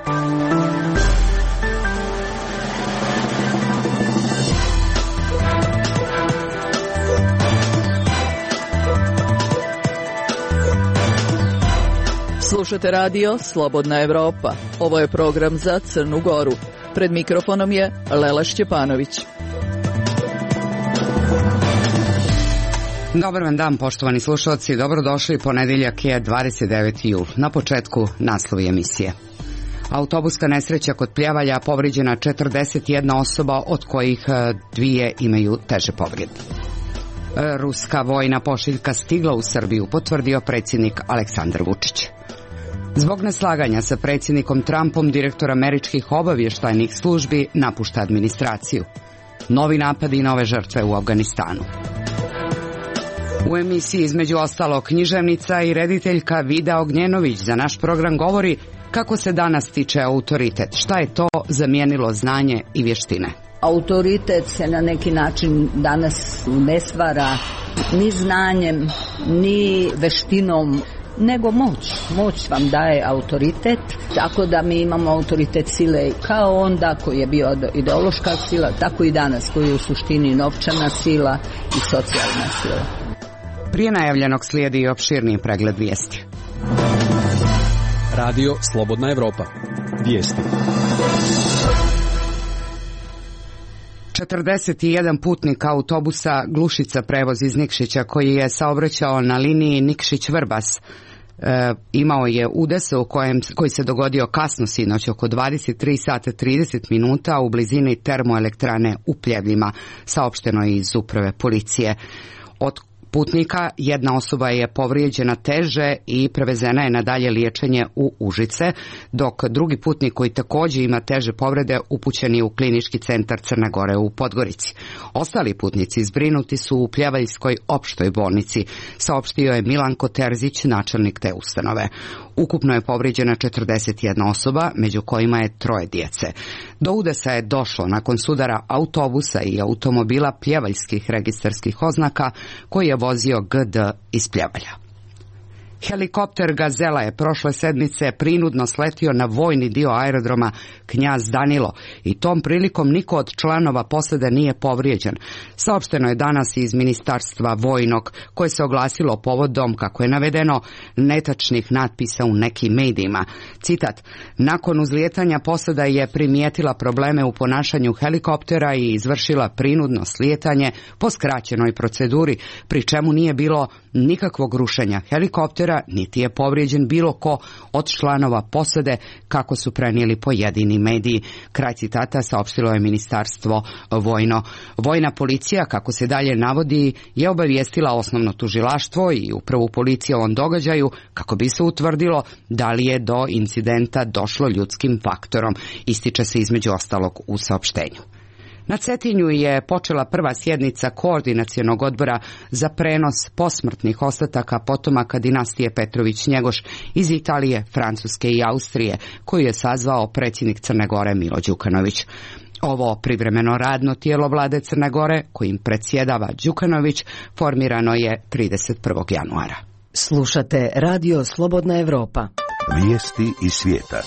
Slušate radio Slobodna Evropa. Ovo je program za Crnu Goru. Pred mikrofonom je Lela Šćepanović. Dobar vam dan, poštovani slušalci. Dobrodošli, ponedjeljak je 29. jul. Na početku naslovi emisije. Autobuska nesreća kod Pljevalja, povrijeđena 41 osoba, od kojih 2 imaju teže povrede. Ruska vojna pošiljka stigla u Srbiju, potvrdio predsjednik Aleksandar Vučić. Zbog neslaganja sa predsjednikom Trumpom, direktor američkih obavještajnih službi napušta administraciju. Novi napadi i nove žrtve u Afganistanu. U emisiji između ostalog književnica i rediteljka Vida Ognjenović za naš program govori kako se danas stiče autoritet, šta je to zamijenilo znanje i vještine. Autoritet se na neki način danas ne stvara ni znanjem, ni veštinom, nego moć. Moć vam daje autoritet, tako da mi imamo autoritet sile kao onda koji je bio ideološka sila, tako i danas koji je u suštini novčana sila i socijalna sila. Prije najavljenog slijedi i opširniji pregled vijesti. Radio Slobodna Evropa. Vijesti. 41 putnik autobusa Glušica prevoz iz Nikšića koji je saobraćao na liniji Nikšić-Vrbas imao je udes koji se dogodio kasno sinoć oko 23 sata 30 minuta u blizini termoelektrane u Pljevljima, saopšteno je iz uprave policije. Od putnika jedna osoba je povrijeđena teže i prevezena je na dalje liječenje u Užice, dok drugi putnik koji također ima teže povrede upućen je u klinički centar Crne Gore u Podgorici. Ostali putnici zbrinuti su u Pljevaljskoj opštoj bolnici, saopštio je Milanko Terzić, načelnik te ustanove. Ukupno je povrijeđena 41 osoba, među kojima je 3 djece. Do udesa je došlo nakon sudara autobusa i automobila pljevaljskih registarskih oznaka koji je vozio GD iz Pljevalja. Helikopter Gazela je prošle sedmice prinudno sletio na vojni dio aerodroma Knjaz Danilo i tom prilikom niko od članova posade nije povrijeđen. Saopšteno je danas iz Ministarstva vojnog, koje se oglasilo povodom, kako je navedeno, netačnih natpisa u nekim medijima. Citat: nakon uzlijetanja posada je primijetila probleme u ponašanju helikoptera i izvršila prinudno slijetanje po skraćenoj proceduri, pri čemu nije bilo nikakvog rušenja helikoptera, niti je povrijeđen bilo ko od članova posade, kako su prenijeli pojedini mediji. Kraj citata, saopštilo je Ministarstvo vojno. Vojna policija, kako se dalje navodi, je obavijestila osnovno tužilaštvo i upravu policije o ovom događaju kako bi se utvrdilo da li je do incidenta došlo ljudskim faktorom, ističe se između ostalog u saopštenju. Na Cetinju je počela prva sjednica Koordinacionog odbora za prenos posmrtnih ostataka potomaka dinastije Petrović-Njegoš iz Italije, Francuske i Austrije, koju je sazvao predsjednik Crne Gore Milo Đukanović. Ovo privremeno radno tijelo vlade Crne Gore, kojim predsjedava Đukanović, formirano je 31. januara. Slušate Radio Slobodna Evropa. Vijesti iz svijeta.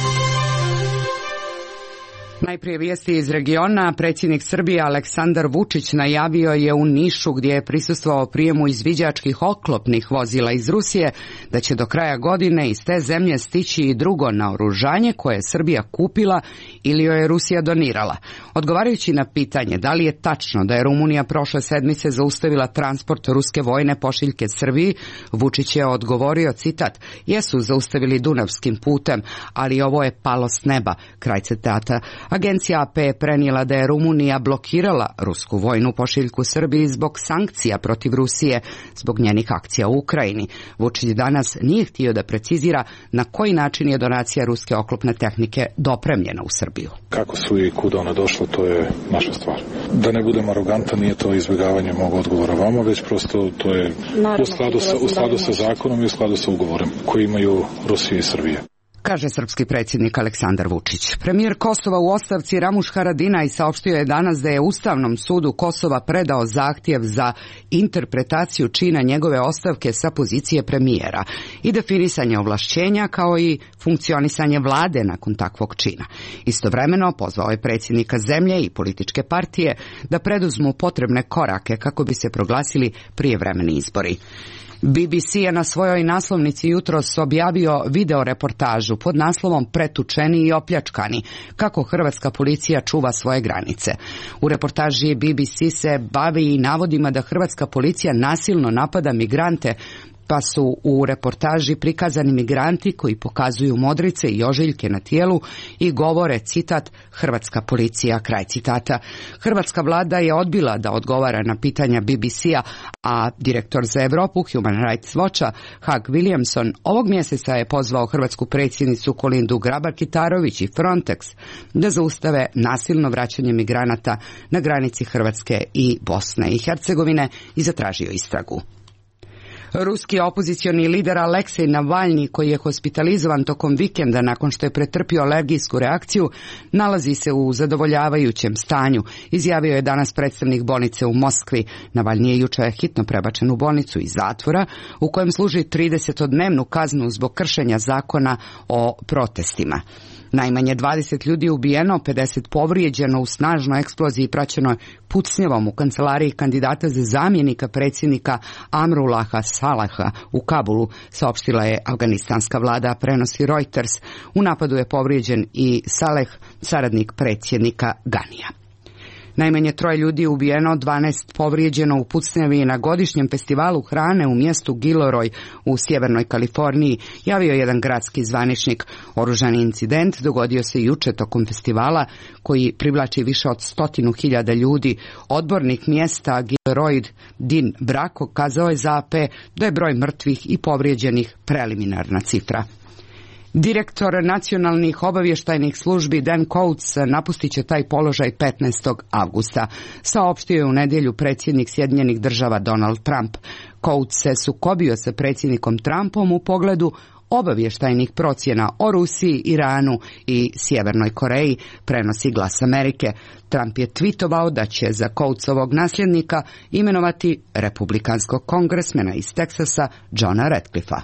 Najprije vijesti iz regiona. Predsjednik Srbije Aleksandar Vučić najavio je u Nišu, gdje je prisustvovao prijemu izviđačkih oklopnih vozila iz Rusije, da će do kraja godine iz te zemlje stići i drugo naoružanje koje je Srbija kupila ili joj je Rusija donirala. Odgovarajući na pitanje da li je tačno da je Rumunija prošle sedmice zaustavila transport ruske vojne pošiljke Srbiji, Vučić je odgovorio, citat: jesu zaustavili Dunavskim putem, ali ovo je palo s neba, kraj citata. Agencija AP je prenijela da je Rumunija blokirala rusku vojnu pošiljku Srbiji zbog sankcija protiv Rusije zbog njenih akcija u Ukrajini. Vučić danas nije htio da precizira na koji način je donacija ruske oklopne tehnike dopremljena u Srbiju. Kako su i kuda ona došla, to je naša stvar. Da ne budem arogantan, nije to izbjegavanje mog odgovora vama, već prosto to je u skladu sa zakonom i u skladu sa ugovorem koji imaju Rusija i Srbija. kaže srpski predsjednik Aleksandar Vučić. Premijer Kosova u ostavci Ramuš Haradinaj saopštio je danas da je Ustavnom sudu Kosova predao zahtjev za interpretaciju čina njegove ostavke sa pozicije premijera i definisanje ovlašćenja kao i funkcionisanje vlade nakon takvog čina. Istovremeno pozvao je predsjednika zemlje i političke partije da preduzmu potrebne korake kako bi se proglasili prijevremeni izbori. BBC je na svojoj naslovnici jutros objavio video reportažu pod naslovom Pretučeni i opljačkani, kako hrvatska policija čuva svoje granice. U reportaži BBC se bavi i navodima da hrvatska policija nasilno napada migrante, pa su u reportaži prikazani migranti koji pokazuju modrice i ožiljke na tijelu i govore, citat, hrvatska policija, kraj citata. Hrvatska vlada je odbila da odgovara na pitanja BBC-a, a direktor za Europu Human Rights Watcha Hug Williamson ovog mjeseca je pozvao hrvatsku predsjednicu Kolindu Grabar-Kitarović i Frontex da zaustave nasilno vraćanje migranata na granici Hrvatske i Bosne i Hercegovine i zatražio istragu. Ruski opozicioni lider Aleksej Navalni, koji je hospitalizovan tokom vikenda nakon što je pretrpio alergijsku reakciju, nalazi se u zadovoljavajućem stanju, izjavio je danas predstavnik bolnice u Moskvi. Navalni je jučer hitno prebačen u bolnicu iz zatvora, u kojem služi 30-dnevnu kaznu zbog kršenja zakona o protestima. Najmanje 20 ljudi ubijeno, 50 povrijeđeno u snažnoj eksploziji praćenoj pucnjavom u kancelariji kandidata za zamjenika predsjednika Amrullaha Salaha u Kabulu, saopštila je afganistanska vlada, prenosi Reuters. U napadu je povrijeđen i Saleh, saradnik predsjednika Ganija. Najmanje 3 ljudi je ubijeno, 12 povrijeđeno u pucnjavi na godišnjem festivalu hrane u mjestu Gilroy u sjevernoj Kaliforniji, javio jedan gradski zvaničnik. Oružani incident dogodio se jučer tokom festivala koji privlači više od 100.000 ljudi. Odbornik mjesta Gilroy Din Brako kazao je za AP da je broj mrtvih i povrijeđenih preliminarna cifra. Direktor nacionalnih obavještajnih službi Dan Coates napustit će taj položaj 15. avgusta, saopštio je u nedjelju predsjednik Sjedinjenih Država Donald Trump. Coates se sukobio sa predsjednikom Trumpom u pogledu obavještajnih procjena o Rusiji, Iranu i Sjevernoj Koreji, prenosi Glas Amerike. Trump je tvitovao da će za Coatesovog nasljednika imenovati republikanskog kongresmena iz Teksasa Johna Ratcliffa.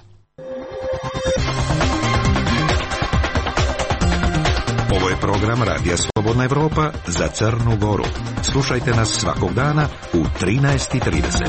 Ovo je program Radija Slobodna Evropa za Crnu Goru. Slušajte nas svakog dana u 13:30.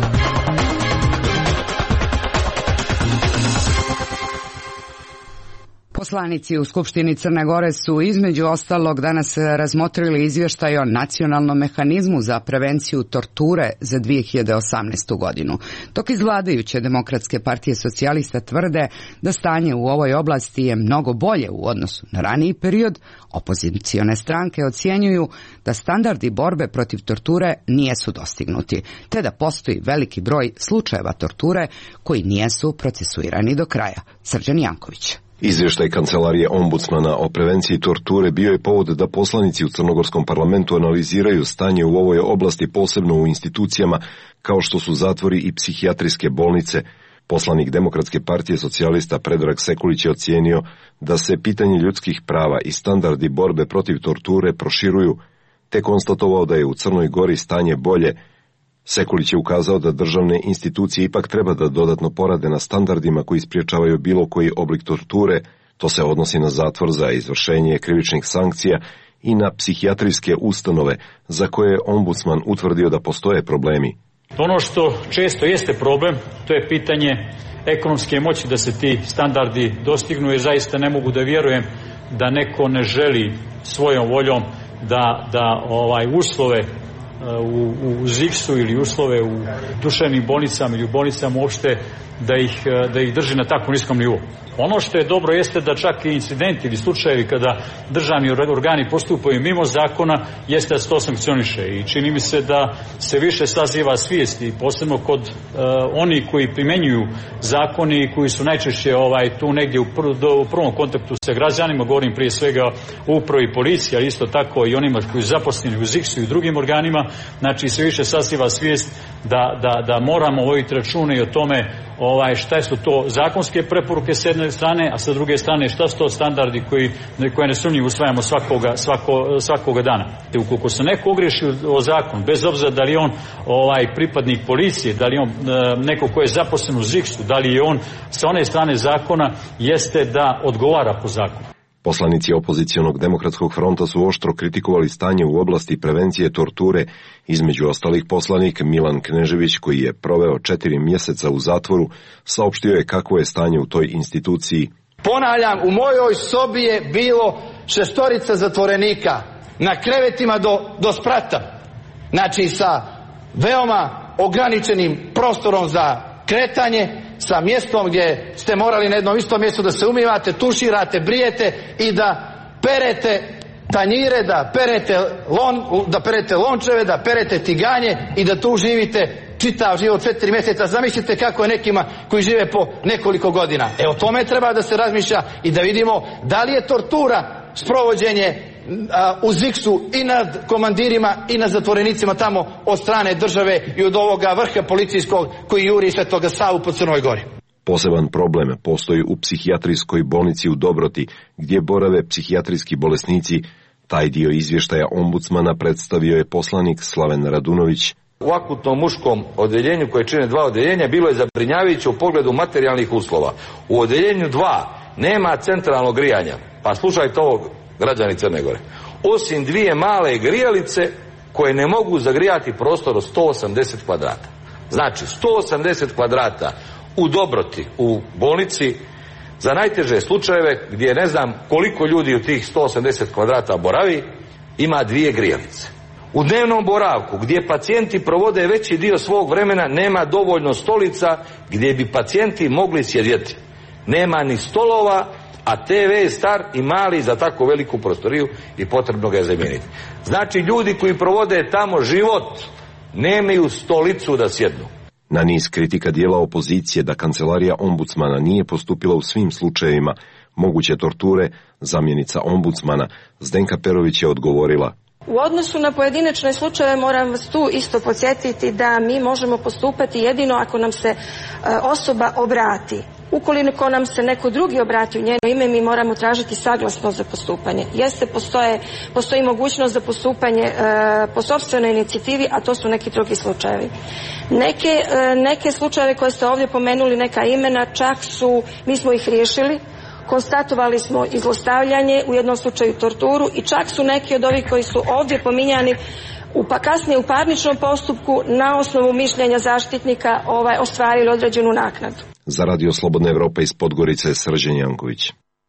Poslanici u Skupštini Crne Gore su između ostalog danas razmotrili izvještaj o nacionalnom mehanizmu za prevenciju torture za 2018. godinu. Dok iz vladajuće Demokratske partije socijalista tvrde da stanje u ovoj oblasti je mnogo bolje u odnosu na raniji period, opozicione stranke ocjenjuju da standardi borbe protiv torture nijesu dostignuti, te da postoji veliki broj slučajeva torture koji nijesu procesuirani do kraja. Srđan Janković. Izvještaj Kancelarije ombudsmana o prevenciji torture bio je povod da poslanici u Crnogorskom parlamentu analiziraju stanje u ovoj oblasti, posebno u institucijama kao što su zatvori i psihijatrijske bolnice. Poslanik Demokratske partije socijalista Predrag Sekulić je ocijenio da se pitanje ljudskih prava i standardi borbe protiv torture proširuju, te konstatovao da je u Crnoj Gori stanje bolje. Sekulić je ukazao da državne institucije ipak treba da dodatno porade na standardima koji spriječavaju bilo koji oblik torture. To se odnosi na zatvor za izvršenje krivičnih sankcija i na psihijatrijske ustanove za koje je ombudsman utvrdio da postoje problemi. Ono što često jeste problem, to je pitanje ekonomske moći da se ti standardi dostignu, jer zaista ne mogu da vjerujem da neko ne želi svojom voljom da uslove u ZIKS-u ili uslove u duševnim bolnicama ili u bolnicama uopšte da ih drži na tako niskom nivou. Ono što je dobro jeste da čak i incidenti ili slučajevi kada državni organi postupaju mimo zakona, jeste da se to sankcioniše i čini mi se da se više saziva svijesti, posebno kod onih koji primenjuju zakoni i koji su najčešće tu negdje u prvom kontaktu sa građanima, govorim prije svega o upravi policiji, ali isto tako i onima koji su zaposleni u ZIKS-u i drugim organima, znači se više saziva svijest da moramo voditi račune i o tome šta su to zakonske preporuke s jedne strane, a sa druge strane šta su to standardi koje nesumnjivo usvajamo svakoga dana. Te ukoliko se neko ogriješi o zakon, bez obzira da li je on pripadnik policije, da li je on neko ko je zaposlen u ZIKS-u, da li je on sa one strane zakona, jeste da odgovara po zakonu. Poslanici opozicionog demokratskog fronta su oštro kritikovali stanje u oblasti prevencije torture, između ostalih poslanik Milan Knežević, koji je proveo 4 mjeseca u zatvoru, saopštio je kakvo je stanje u toj instituciji. Ponavljam, u mojoj sobi je bilo 6 zatvorenika, na krevetima do sprata, znači sa veoma ograničenim prostorom za kretanje, sa mjestom gdje ste morali na jednom istom mjestu da se umivate, tuširate, brijete i da perete tanjire, da perete lončeve, da perete tiganje i da tu živite čitav život 4 mjeseca. Zamislite kako je nekima koji žive po nekoliko godina. O tome treba da se razmišlja i da vidimo da li je tortura sprovođenje u ZIKS-u i nad komandirima i nad zatvorenicima tamo od strane države i od ovoga vrha policijskog koji juri Svetoga Savu po Crnoj Gori. Poseban problem postoji u psihijatrijskoj bolnici u Dobroti, gdje borave psihijatrijski bolesnici. Taj dio izvještaja ombudsmana predstavio je poslanik Slaven Radunović. U akutnom muškom odeljenju koje čine 2 odeljenja bilo je zabrinjavajuće u pogledu materijalnih uslova. U odeljenju 2 nema centralnog grijanja. Pa slušajte ovo, građani Crne Gore. Osim 2 male grijalice koje ne mogu zagrijati prostor od 180 kvadrata. Znači 180 kvadrata u Dobroti, u bolnici, za najteže slučajeve gdje ne znam koliko ljudi u tih 180 kvadrata boravi, ima 2 grijalice. U dnevnom boravku gdje pacijenti provode veći dio svog vremena nema dovoljno stolica gdje bi pacijenti mogli sjedjeti. Nema ni stolova, a TV je star i mali za tako veliku prostoriju i potrebno ga je zamijeniti. Znači ljudi koji provode tamo život nemaju stolicu da sjednu. Na niz kritika dijela opozicije da kancelarija ombudsmana nije postupila u svim slučajevima moguće torture, zamjenica ombudsmana Zdenka Perović je odgovorila: u odnosu na pojedinačne slučajeve moram vas tu isto podsjetiti da mi možemo postupati jedino ako nam se osoba obrati. Ukoliko nam se neko drugi obrati u njeno ime, mi moramo tražiti saglasnost za postupanje. Postoji mogućnost za postupanje po sopstvenoj inicijativi, a to su neki drugi slučajevi. Neke slučajeve koje ste ovdje pomenuli, neka imena, mi smo ih riješili. Konstatovali smo i zlostavljanje, u jednom slučaju torturu i čak su neki od ovih koji su ovdje pominjani kasnije u parničnom postupku na osnovu mišljenja zaštitnika ostvarili određenu naknadu. Za Radio Slobodna Evropa iz Podgorice, Srđan Janković.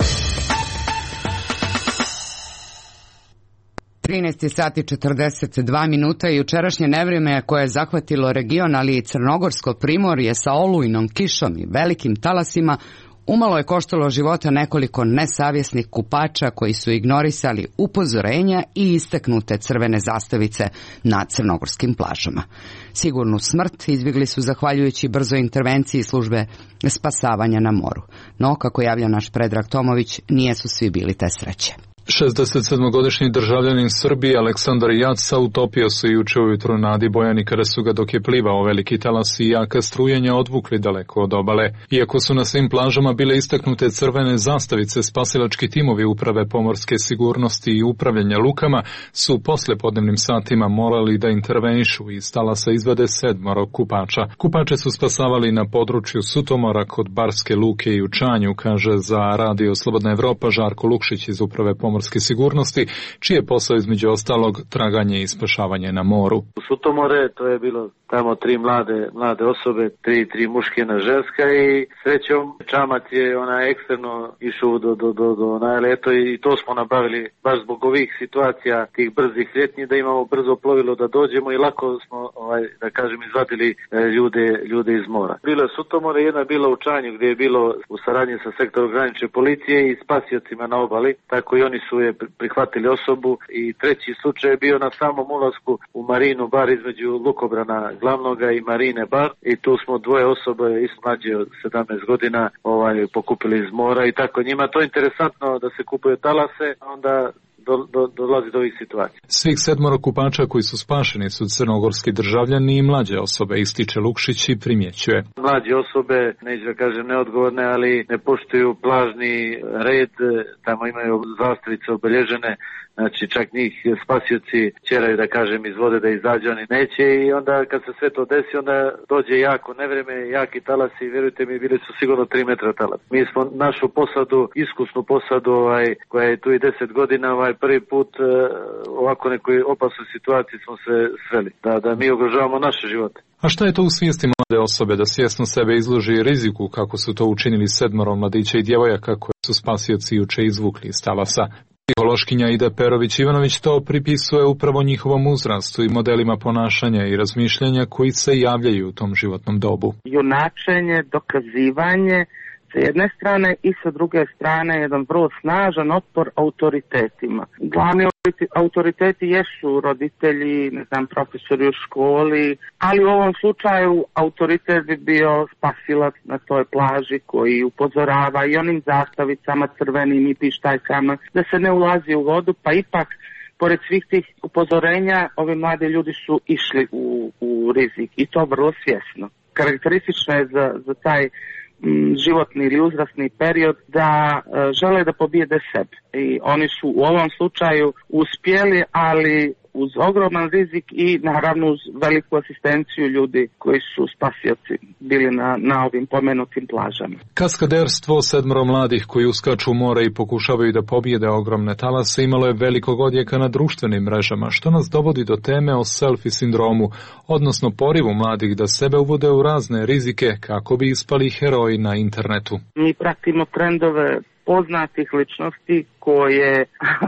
13:42 i jučerašnje nevrijeme koje je zahvatilo region, ali i Crnogorsko primorje sa olujnom kišom i velikim talasima, umalo je koštalo života nekoliko nesavjesnih kupača koji su ignorisali upozorenja i istaknute crvene zastavice na crnogorskim plažama. Sigurnu smrt izbjegli su zahvaljujući brzoj intervenciji službe spasavanja na moru. No, kako javlja naš Predrag Tomović, nije su svi bili te sreće. 67-godišnji državljanin Srbije Aleksandar Jaca utopio se juče ujutro na Adi Bojani kada su ga dok je plivao veliki talas i jaka strujenja odvukli daleko od obale. Iako su na svim plažama bile istaknute crvene zastavice, spasilački timovi Uprave pomorske sigurnosti i upravljanja lukama su poslijepodnevnim satima morali da intervenišu i iz talasa izvade 7 kupača. Kupače su spasavali na području Sutomora kod Barske luke i u Čanju, kaže za Radio Slobodna Evropa Žarko Lukšić iz Uprave pomorske sigurnosti, čiji je posao između ostalog traganje i spašavanje na moru. U Sutomore to je bilo tamo 3 mlade osobe, 3 muške na ženska i srećom čamac je eksterno išao do najleto i to smo nabavili baš zbog ovih situacija, tih brzih ljetnji, da imamo brzo plovilo da dođemo i lako smo da kažem izvadili ljude iz mora. Bilo je Sutomore, jedna je bila u Čanju gdje je bilo u saradnji sa sektorom granične policije i spasiocima na obali, tako i oni su je prihvatili osobu i treći slučaj je bio na samom ulasku u Marinu bar između Lukobrana glavnoga i Marine bar i tu smo 2 osobe isto mlađe od 17 godina pokupili iz mora i tako njima to je interesantno da se kupuje talase, onda dolazi do ovih situacija. Svih 7 kupača koji su spašeni su crnogorski državljani i mlađe osobe, ističe Lukšić i primjećuje. Mlađe osobe, neću da kažem neodgovorne, ali ne poštuju plažni red, tamo imaju zastavice obelježene, znači čak njih spasioci ćeraju da kažem iz vode da izađu, oni neće i onda kad se sve to desi, onda dođe jako nevreme, jaki talasi i vjerujte mi, bili su sigurno 3 metra talas. Mi smo našu posadu, iskusnu posadu koja je tu i 10 godina, prvi put ovako nekoj opasnoj situaciji smo se sreli, da mi ugrožavamo naše živote. A šta je to u svijesti mlade osobe da svjesno sebe izloži riziku kako su to učinili 7 mladića i djevojaka koje su spasioci juče izvukli iz talasa? Psihološkinja Ida Perović-Ivanović to pripisuje upravo njihovom uzrastu i modelima ponašanja i razmišljanja koji se javljaju u tom životnom dobu. Junačenje, dokazivanje sa jedne strane i sa druge strane jedan vrlo snažan otpor autoritetima. Glavni autoriteti jesu roditelji, profesori u školi, ali u ovom slučaju autoritet bi bio spasilac na toj plaži koji upozorava i onim zastavicama crvenim i pištaljkama da se ne ulazi u vodu, pa ipak pored svih tih upozorenja ovi mladi ljudi su išli u rizik i to vrlo svjesno. Karakteristično je za taj životni ili uzrasni period da žele da pobijede sebe i oni su u ovom slučaju uspjeli, ali uz ogroman rizik i naravno uz veliku asistenciju ljudi koji su spasioci bili na ovim pomenutim plažama. Kaskaderstvo 7 mladih koji uskaču u more i pokušavaju da pobijede ogromne talase imalo je velikog odjeka na društvenim mrežama, što nas dovodi do teme o selfie sindromu, odnosno porivu mladih da sebe uvode u razne rizike kako bi ispali heroji na internetu. Mi pratimo trendove poznatih ličnosti koje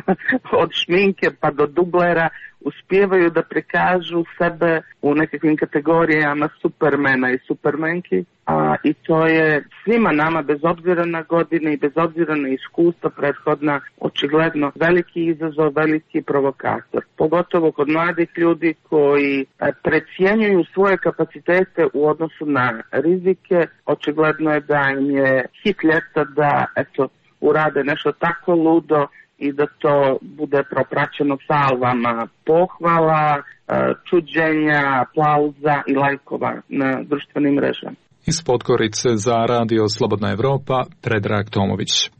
od šminke pa do dublera uspijevaju da prikažu sebe u nekakvim kategorijama supermena i supermenki, i to je svima nama, bez obzira na godine i bez obzira na iskustva prethodna, očigledno veliki izazov, veliki provokator. Pogotovo kod mladih ljudi koji precijenjuju svoje kapacitete u odnosu na rizike, očigledno je da im je hit ljeta da urade nešto tako ludo i da to bude propraćeno salvama pohvala, čuđenja, aplauza i lajkova na društvenim mrežama. Iz Podgorice za Radio Slobodna Evropa, Predrag Tomović.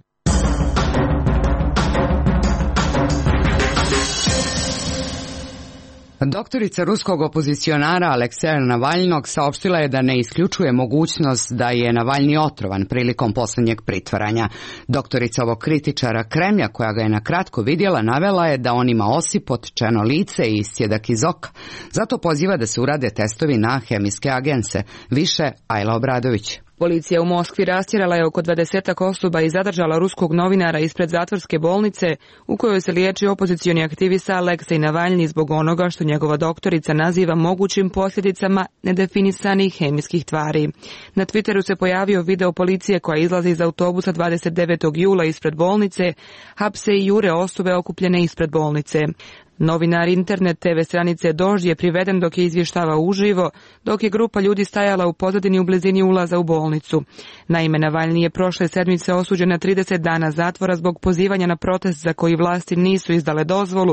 Doktorica ruskog opozicionara Alekseja Navalnog saopštila je da ne isključuje mogućnost da je Navalni otrovan prilikom posljednjeg pritvaranja. Doktorica ovog kritičara Kremlja, koja ga je na kratko vidjela, navela je da on ima osip, otčeno lice i iscjedak iz oka. Zato poziva da se urade testovi na hemijske agense. Više Ajla Obradović. Policija u Moskvi rastjerala je oko 20 osoba i zadržala ruskog novinara ispred zatvorske bolnice u kojoj se liječi opozicioni aktivista Aleksej Navalni zbog onoga što njegova doktorica naziva mogućim posljedicama nedefinisanih hemijskih tvari. Na Twitteru se pojavio video policije koja izlazi iz autobusa 29. jula ispred bolnice, hapse i jure osobe okupljene ispred bolnice. Novinar internet TV stranice Dožd je priveden dok je izvještavao uživo, dok je grupa ljudi stajala u pozadini u blizini ulaza u bolnicu. Naime, Navalni je prošle sedmice osuđen na 30 dana zatvora zbog pozivanja na protest za koji vlasti nisu izdale dozvolu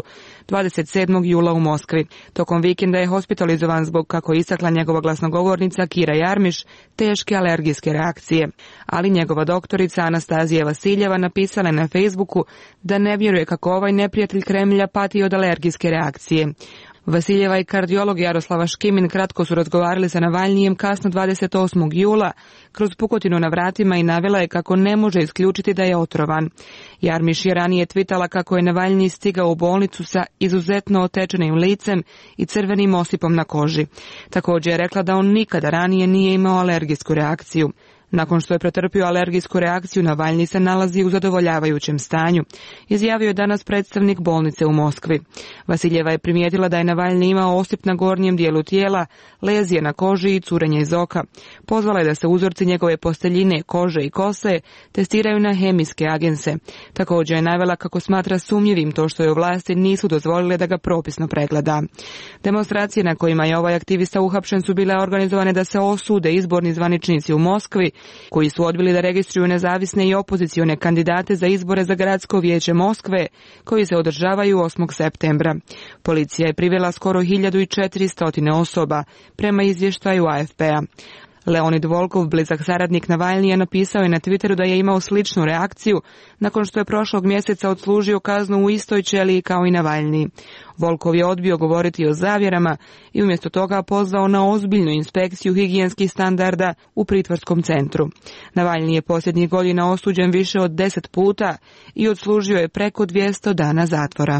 27. jula u Moskvi. Tokom vikenda je hospitalizovan zbog, kako je istakla njegova glasnogovornica Kira Jarmiš, teške alergijske reakcije. Ali njegova doktorica Anastazija Vasiljeva napisala je na Facebooku da ne vjeruje kako ovaj neprijatelj Kremlja pati od alergijske reakcije. Vasiljeva i kardiolog Jaroslava Škimin kratko su razgovarali sa Navalnijem kasno 28. jula kroz pukotinu na vratima i navela je kako ne može isključiti da je otrovan. Jarmiš je ranije tvitala kako je Navalni stigao u bolnicu sa izuzetno otečenim licem i crvenim osipom na koži. Također je rekla da on nikada ranije nije imao alergijsku reakciju. Nakon što je pretrpio alergijsku reakciju, Navalni se nalazi u zadovoljavajućem stanju, izjavio je danas predstavnik bolnice u Moskvi. Vasiljeva je primijetila da je Navalni imao osip na gornjem dijelu tijela, lezije na koži i curenje iz oka. Pozvala je da se uzorci njegove posteljine, kože i kose testiraju na hemijske agense. Također je navela kako smatra sumnjivim to što je vlasti nisu dozvolile da ga propisno pregleda. Demonstracije na kojima je ovaj aktivista uhapšen su bile organizovane da se osude izborni zvaničnici u Moskvi koji su odbili da registruju nezavisne i opozicione kandidate za izbore za gradsko vijeće Moskve, koji se održavaju 8. septembra. Policija je privela skoro 1400 osoba, prema izvještaju AFP-a. Leonid Volkov, blizak saradnik Navalnija, napisao je na Twitteru da je imao sličnu reakciju nakon što je prošlog mjeseca odslužio kaznu u istoj ćeliji kao i Navalnji. Volkov je odbio govoriti o zavjerama i umjesto toga pozvao na ozbiljnu inspekciju higijenskih standarda u pritvorskom centru. Navalnji je posljednjih godina osuđen više od 10 puta i odslužio je preko 200 dana zatvora.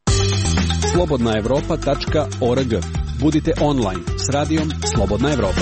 Slobodnaevropa.org. Budite online s radijom Slobodna Evropa.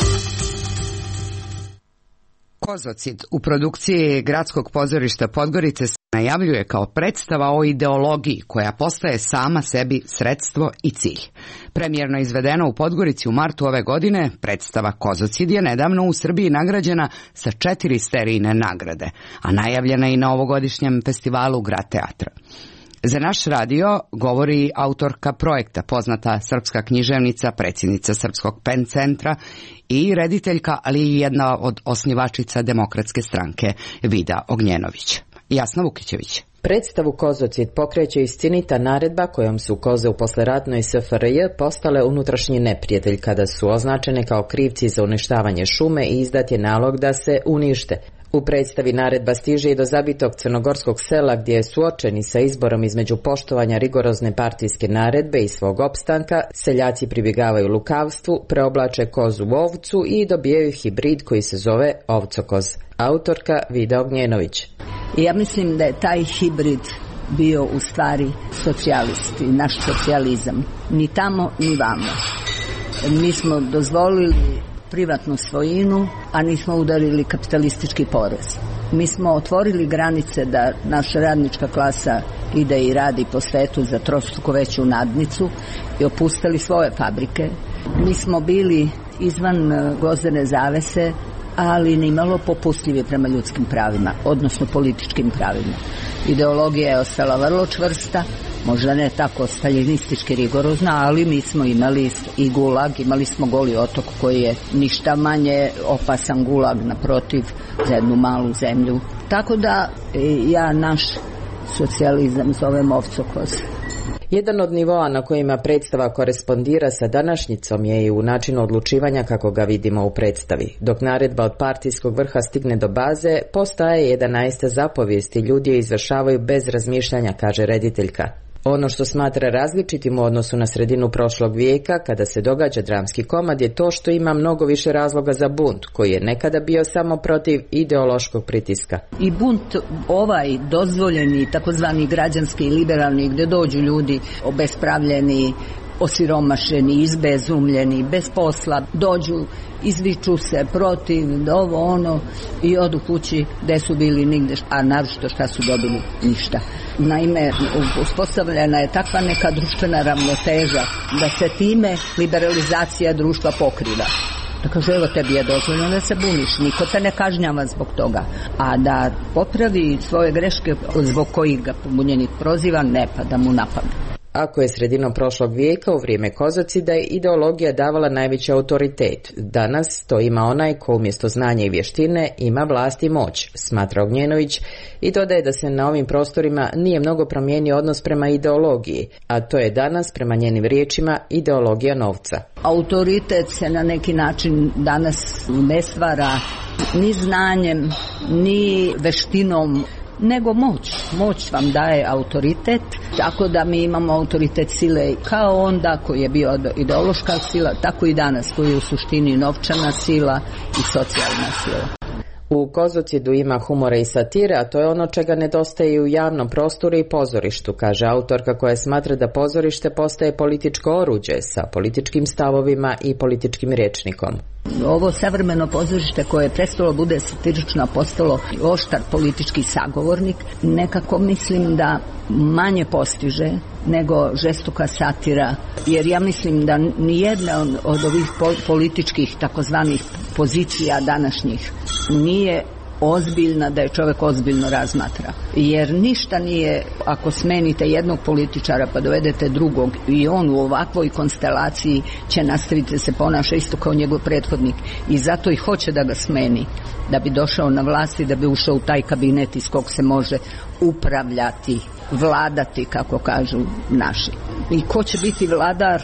Kozocid u produkciji Gradskog pozorišta Podgorice se najavljuje kao predstava o ideologiji koja postaje sama sebi sredstvo i cilj. Premijerno izvedena u Podgorici u martu ove godine, predstava Kozocid je nedavno u Srbiji nagrađena sa 4 serijne nagrade, a najavljena i na ovogodišnjem festivalu Grad teatra. Za naš radio govori autorka projekta, poznata srpska književnica, predsjednica Srpskog PEN centra i rediteljka, ali i jedna od osnivačica Demokratske stranke, Vida Ognjenović. Jasna Vukićević. Predstavu Kozocid pokreće istinita naredba kojom su koze u posleratnoj SFRJ postale unutrašnji neprijatelj kada su označene kao krivci za uništavanje šume i izdat je nalog da se unište. U predstavi naredba stiže i do zabitog crnogorskog sela gdje suočeni sa izborom između poštovanja rigorozne partijske naredbe i svog opstanka, seljaci pribjegavaju lukavstvu, preoblače kozu u ovcu i dobijaju hibrid koji se zove ovcokoz. Autorka Vida Ognjenović. Ja mislim da je taj hibrid bio u stvari socijalisti, naš socijalizam. Ni tamo, ni vamo. Mi smo dozvolili privatnu svojinu, a nismo udarili kapitalistički porez. Mi smo otvorili granice da naša radnička klasa ide i radi po svetu za trostruko veću nadnicu i opustili svoje fabrike. Mi smo bili izvan gvozdene zavese, ali nimalo popustljivi prema ljudskim pravima, odnosno političkim pravima. Ideologija je ostala vrlo čvrsta, možda ne tako staljinistički rigorozna, ali mi smo imali i gulag, imali smo Goli otok koji je ništa manje opasan gulag, naprotiv, za jednu malu zemlju. Tako da ja naš socijalizam zovem ovcokoz. Jedan od nivoa na kojima predstava korespondira sa današnjicom je i u načinu odlučivanja kako ga vidimo u predstavi. Dok naredba od partijskog vrha stigne do baze, postaje 11 zapovijesti, ljudi je izvršavaju bez razmišljanja, kaže rediteljka. Ono što smatra različitim u odnosu na sredinu prošlog vijeka, kada se događa dramski komad, je to što ima mnogo više razloga za bunt, koji je nekada bio samo protiv ideološkog pritiska. I bunt ovaj dozvoljeni, takozvani građanski i liberalni, gdje dođu ljudi obespravljeni, osiromašeni, izbezumljeni, bez posla, dođu, izviču se protiv, ovo ono i odu kući gde su bili nigde, a naročito šta su dobili, ništa. Naime, uspostavljena je takva neka društvena ravnoteža da se time liberalizacija društva pokriva. Da kaže, evo tebi je dozvoljeno da se buniš, niko te ne kažnjava zbog toga. A da popravi svoje greške zbog kojih ga pobunjenik proziva, ne pada mu na pamet. Ako je sredinom prošlog vijeka u vrijeme Kozocida ideologija davala najveći autoritet, danas to ima onaj ko umjesto znanja i vještine ima vlast i moć, smatra Ognjenović i dodaje da se na ovim prostorima nije mnogo promijenio odnos prema ideologiji, a to je danas, prema njenim riječima, ideologija novca. Autoritet se na neki način danas ne stvara ni znanjem, ni veštinom, nego moć. Moć vam daje autoritet, tako da mi imamo autoritet sile kao onda koji je bio ideološka sila, tako i danas koji je u suštini novčana sila i socijalna sila. U Kozocidu ima humora i satire, a to je ono čega nedostaje u javnom prostoru i pozorištu, kaže autorka koja smatra da pozorište postaje političko oruđe sa političkim stavovima i političkim rječnikom. Ovo savremeno pozorište koje je prestalo bude satirično, a postalo oštar politički sagovornik, nekako mislim da manje postiže nego žestoka satira, jer ja mislim da nijedna od ovih političkih takozvanih pozicija današnjih nije ozbiljna, da je čovjek ozbiljno razmatra. Jer ništa nije, ako smenite jednog političara pa dovedete drugog i on u ovakvoj konstelaciji će nastaviti se ponaša isto kao njegov prethodnik i zato i hoće da ga smeni, da bi došao na vlast i da bi ušao u taj kabinet iz kog se može upravljati, vladati, kako kažu naši. I ko će biti vladar?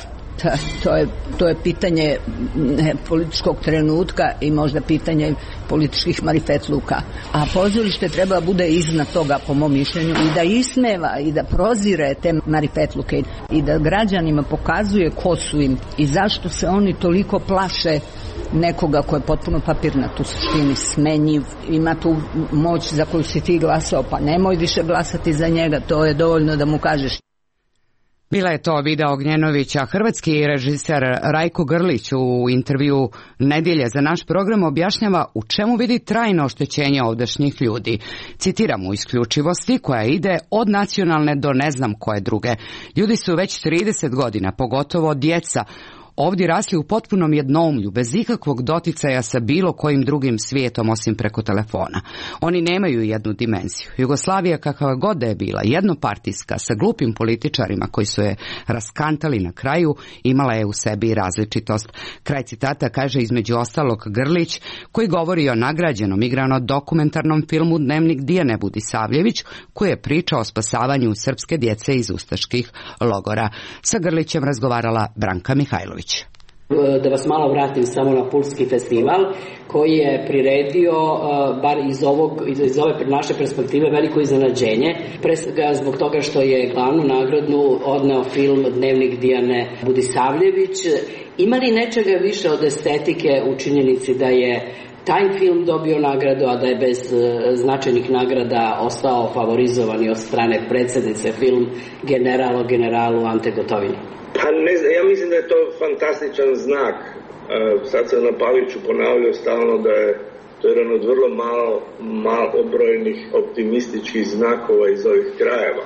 To je pitanje političkog trenutka i možda pitanje političkih marifetluka. A pozorište treba bude iznad toga, po mom mišljenju, i da ismeva i da prozire te marifetluke i da građanima pokazuje ko su im i zašto se oni toliko plaše nekoga ko je potpuno papirnat, u suštini smenjiv, ima tu moć za koju si ti glasao, pa nemoj više glasati za njega, to je dovoljno da mu kažeš. Bila je to Vida Ognjenovića. Hrvatski režiser Rajko Grlić u intervju Nedjelje za naš program objašnjava u čemu vidi trajno oštećenje ovdašnjih ljudi. Citiram u isključivosti koja ide od nacionalne do ne znam koje druge. Ljudi su već 30 godina, pogotovo djeca, ovdje rasli u potpunom jednoumlju, bez ikakvog doticaja sa bilo kojim drugim svijetom osim preko telefona. Oni nemaju jednu dimenziju. Jugoslavija, kakva god da je bila, jednopartijska, sa glupim političarima koji su je raskantali na kraju, imala je u sebi različitost. Kraj citata kaže između ostalog Grlić, koji govori o nagrađenom igrano dokumentarnom filmu Dnevnik Dijane Budisavljević, koji je pričao o spasavanju srpske djece iz ustaških logora. Sa Grlićem razgovarala Branka Mihajlović. Da vas malo vratim samo na Pulski festival koji je priredio, bar iz ove naše perspektive, veliko iznenađenje. Pre svega zbog toga što je glavnu nagradnu odneo film Dnevnik Dijane Budisavljević. Ima li nečega više od estetike u činjenici da je taj film dobio nagradu, a da je bez značajnih nagrada ostao favorizovan od strane predsjednice film generalu Ante Gotovini? Pa ne znam, ja mislim da je to fantastičan znak. Sad sam na Paviću ponavljao stalno da je to jedan od vrlo malo obrojnih optimističkih znakova iz ovih krajeva.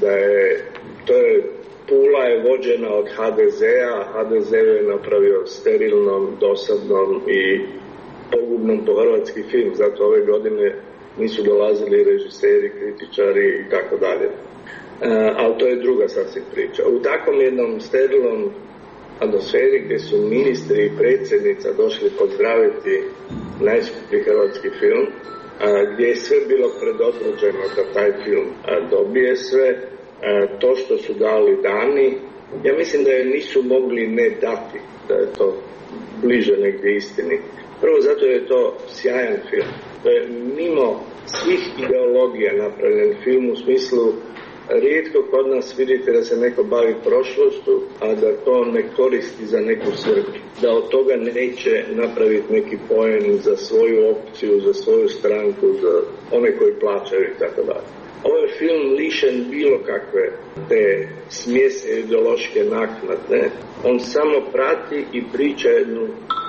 Pula je vođena od HDZ-a, HDZ je napravio sterilnom, dosadnom i pogubnom po hrvatski film, zato ove godine nisu dolazili režiseri, kritičari i tako dalje. Ali to je druga sasvim priča. U takvom jednom sterilnom atmosferi gdje su ministri i predsjednica došli pozdraviti najskuplji hrvatski film, gdje je sve bilo predodređeno da taj film dobije sve, to što su dali dani, ja mislim da je nisu mogli ne dati, da je to bliže negdje istini. Prvo zato je to sjajan film. To je mimo svih ideologija napravljen film u smislu rijetko kod nas vidite da se neko bavi prošlošću, a da to ne koristi za neku svrhu. Da od toga neće napraviti neki poen za svoju opciju, za svoju stranku, za one koji plaćaju i tako dalje. Ovo je film lišen bilo kakve te smjese ideološke naknade. On samo prati i priča jednu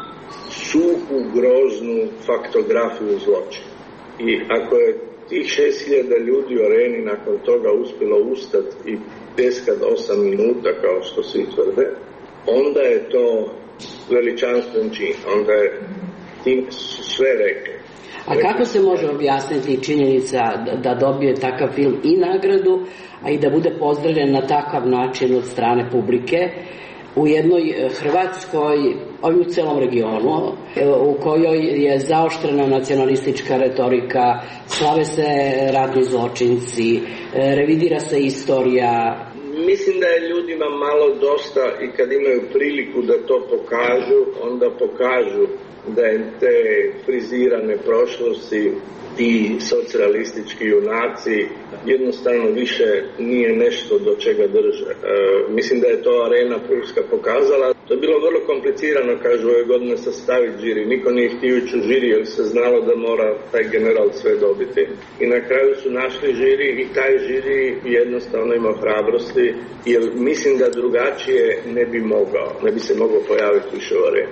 suhu, groznu faktografiju zločina. I ako je tih 6.000 ljudi u areni nakon toga uspjelo ustati i pjeskat 8 minuta, kao što svi tvrde, onda je to veličanstven čin. Onda je tim sve rekli. A kako se može objasniti činjenica da dobije takav film i nagradu, a i da bude pozdravljen na takav način od strane publike u jednoj Hrvatskoj, u celom regionu, u kojoj je zaoštrena nacionalistička retorika, slave se ratni zločinci, revidira se istorija? Mislim da je ljudima malo dosta i kad imaju priliku da to pokažu, onda pokažu da je te frizirane prošlosti, ti socijalistički junaci jednostavno više nije nešto do čega drže. Mislim da je to Arena Pulska pokazala. To je bilo vrlo komplicirano, kažu, ove godine sastaviti žiri. Niko nije htio ići u žiri jer se znalo da mora taj general sve dobiti. I na kraju su našli žiri i taj žiri jednostavno ima hrabrosti, jer mislim da drugačije ne bi se mogao pojaviti više u Areni.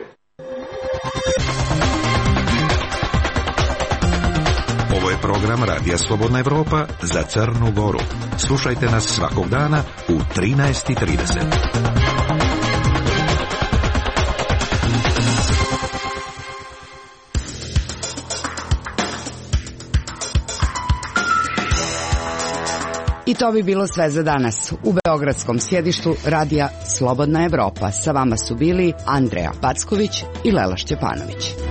Ovo je program Radija Slobodna Evropa za Crnu Goru. Slušajte nas svakog dana u 13:30. I to bi bilo sve za danas. U beogradskom sjedištu radija Slobodna Evropa sa vama su bili Andreja Packović i Lela Šćepanović.